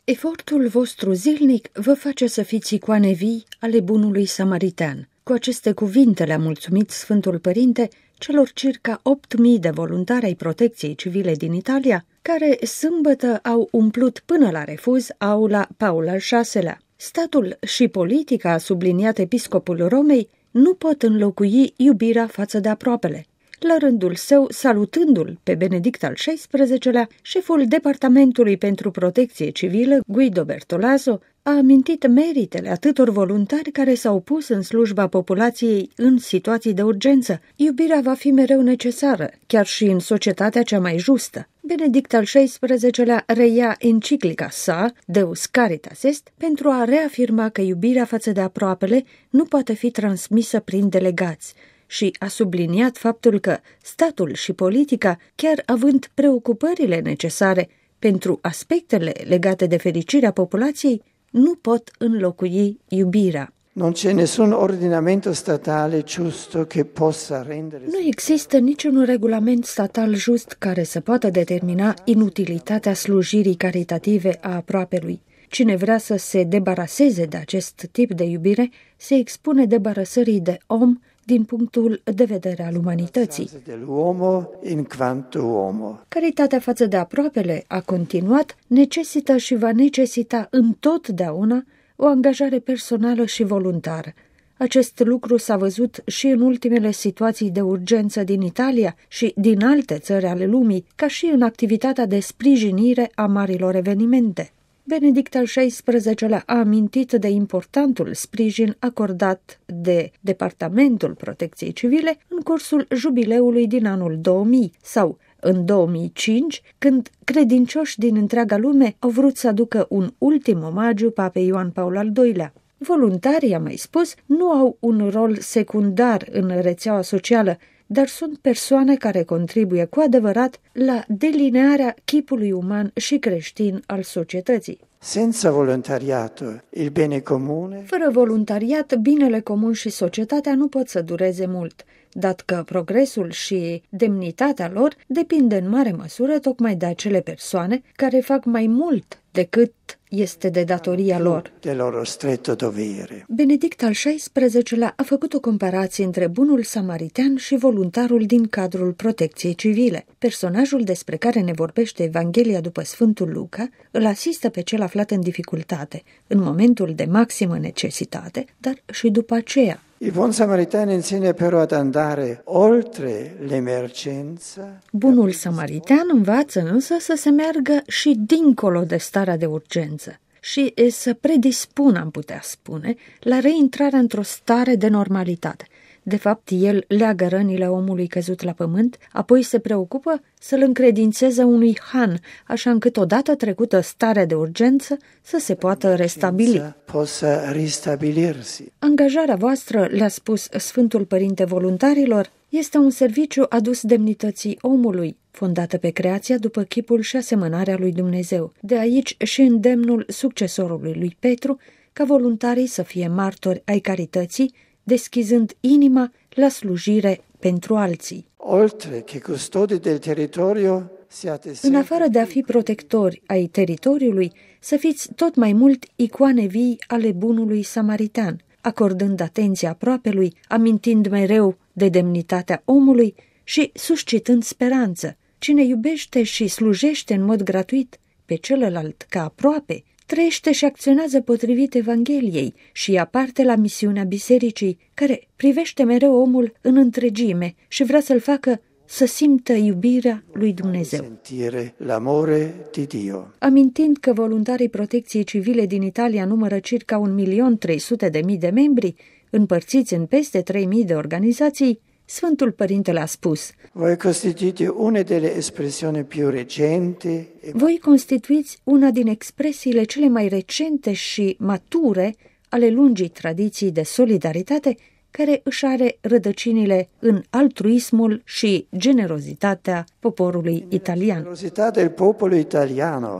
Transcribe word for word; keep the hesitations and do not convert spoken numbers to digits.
Efortul vostru zilnic vă face să fiți icoane vii ale bunului samaritan. Cu aceste cuvinte le-a mulțumit Sfântul Părinte celor circa opt mii de voluntari ai Protecției Civile din Italia, care sâmbătă au umplut până la refuz aula Paul al șaselea. Statul și politica, a subliniat episcopul Romei, nu pot înlocui iubirea față de aproapele. La rândul său, salutându-l pe Benedict al șaisprezecelea, șeful Departamentului pentru Protecție Civilă, Guido Bertolazzo, a amintit meritele atâtor voluntari care s-au pus în slujba populației în situații de urgență. Iubirea va fi mereu necesară, chiar și în societatea cea mai justă. Benedict al șaisprezecelea reia enciclica sa, Deus Caritas Est, pentru a reafirma că iubirea față de aproapele nu poate fi transmisă prin delegați, și a subliniat faptul că statul și politica, chiar având preocupările necesare pentru aspectele legate de fericirea popolației, nu pot înlocui iubirea. Non c'è nessun ordinamento statale giusto che possa rendere... Nu există niciun regulament statal just care să poată determina inutilitatea slujirii caritative a aproapelui. Cine vrea să se debaraseze de acest tip de iubire se expune debarasării de om din punctul de vedere al umanității. Caritatea față de aproapele, a continuat, necesită și va necesita întotdeauna o angajare personală și voluntară. Acest lucru s-a văzut și în ultimele situații de urgență din Italia și din alte țări ale lumii, ca și în activitatea de sprijinire a marilor evenimente. Benedict al șaisprezecelea a amintit de importantul sprijin acordat de Departamentul Protecției Civile în cursul jubileului din anul două mii sau în două mii cinci, când credincioși din întreaga lume au vrut să aducă un ultim omagiu Papei Ioan Paul al doilea. Voluntarii, a mai spus, nu au un rol secundar în rețeaua socială, dar sunt persoane care contribuie cu adevărat la delinearea chipului uman și creștin al societății. Senza volontariato, il bene comune... Fără voluntariat, binele comun și societatea nu pot să dureze mult, dat că progresul și demnitatea lor depinde în mare măsură tocmai de acele persoane care fac mai mult decât este de datoria lor. De loro stretto dovere. Benedict al șaisprezecelea a făcut o comparație între bunul samaritan și voluntarul din cadrul Protecției Civile. Personajul despre care ne vorbește Evanghelia după Sfântul Luca îl asistă pe cel aflat în dificultate, în momentul de maximă necesitate, dar și după aceea. Il buon samaritano insegna però ad andare oltre l'emergenza. Bunul samaritan învață însă să se meargă și dincolo de starea de urgență și să predispună, am putea spune, la reintrarea într-o stare de normalitate. De fapt, el leagă rănile omului căzut la pământ, apoi se preocupă să-l încredințeze unui han, așa încât odată trecută starea de urgență să se poată restabili. Angajarea voastră, le-a spus Sfântul Părinte voluntarilor, este un serviciu adus demnității omului, fondată pe creația după chipul și asemănarea lui Dumnezeu. De aici și îndemnul succesorului lui Petru ca voluntarii să fie martori ai carității, deschizând inima la slujire pentru alții. Oltre che custodi del territorio, siate În afară de a fi protectori ai teritoriului, să fiți tot mai mult icoane vii ale bunului samaritan, acordând atenția aproapelui, amintind mereu de demnitatea omului și suscitând speranță. Cine iubește și slujește în mod gratuit pe celălalt ca aproape, trăiește și acționează potrivit Evangheliei și ia parte la misiunea bisericii, care privește mereu omul în întregime și vrea să-l facă să simtă iubirea lui Dumnezeu. Amintind că voluntarii Protecției Civile din Italia numără circa un milion trei sute de mii de membri, împărțiți în peste trei mii de organizații, Sfântul Părinte le-a spus: Voi constituite una delle espressioni più recenti. Voi constituiți una din expresiile cele mai recente și mature ale lungii tradiții de solidaritate care își are rădăcinile în altruismul și generozitatea poporului italian. Generozitatea del popolo italiano.